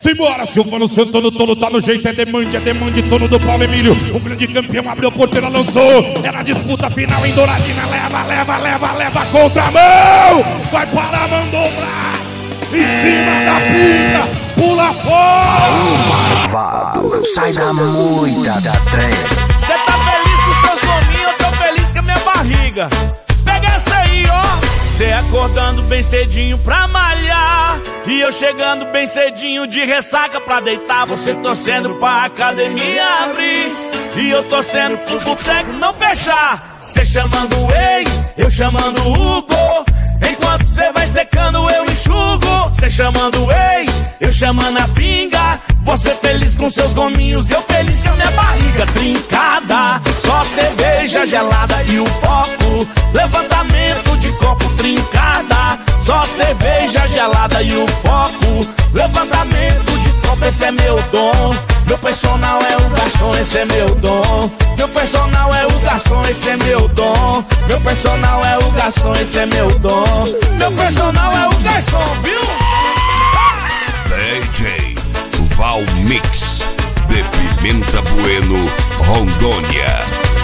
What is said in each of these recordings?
Simbora, Silvano Santana, todo tá no jeito, é demande, tono do Paulo Emílio. O grande campeão abriu a porteira, lançou. Era a disputa final em Douradina, leva, contramão. Vai parar, mandou braço. Em cima da puta, pula fora. Malvado, sai da moita da trem. Cê tá feliz com seus gominhos, eu tô feliz com a minha barriga. Pega essa aí, ó. Cê acordando bem cedinho pra malhar, e eu chegando bem cedinho de ressaca pra deitar. Você torcendo pra academia abrir, e eu torcendo pro boteco não fechar. Cê chamando o ex, eu chamando o Hugo. Enquanto cê vai secando eu enxugo. Cê chamando o ex, eu chamando a pinga. Você feliz com seus gominhos, eu feliz com a minha barriga trincada. Só cerveja gelada e o foco, levantamento de copo trincada. Só cerveja gelada e o foco, levantamento de copo. Esse é meu dom, meu personal é o garçom, esse é meu dom. Meu personal é o garçom, esse é meu dom. Meu personal é o garçom, esse é meu dom. Meu personal é o garçom, viu? DJ Val Mix de Pimenta Bueno, Rondônia.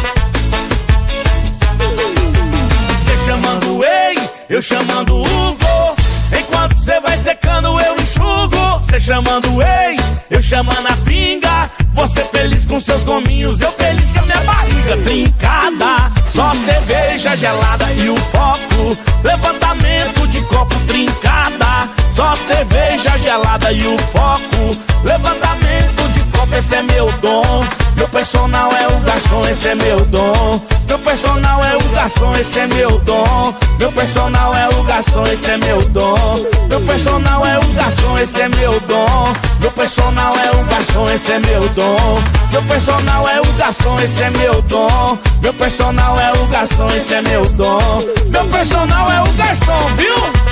Cê chamando o ei, eu chamando o Hugo. Enquanto cê vai secando eu enxugo. Cê chamando o ei, eu chamando a pinga. Você feliz com seus gominhos, eu feliz com a minha barriga trincada. Só cerveja gelada e o foco, levantamento de copo trincada. Só cerveja gelada e o foco, levantamento de copo. Esse é meu dom, meu personal é o garçom, esse é meu dom. Meu personal é o garçom, esse é meu dom. Meu personal é o garçom, esse é meu dom. Meu personal é o garçom, esse é meu dom. Meu personal é o garçom, esse é meu dom. Meu personal é o garçom, esse é meu dom. Meu personal é o garçom, esse é meu dom. Meu personal é o garçom, viu?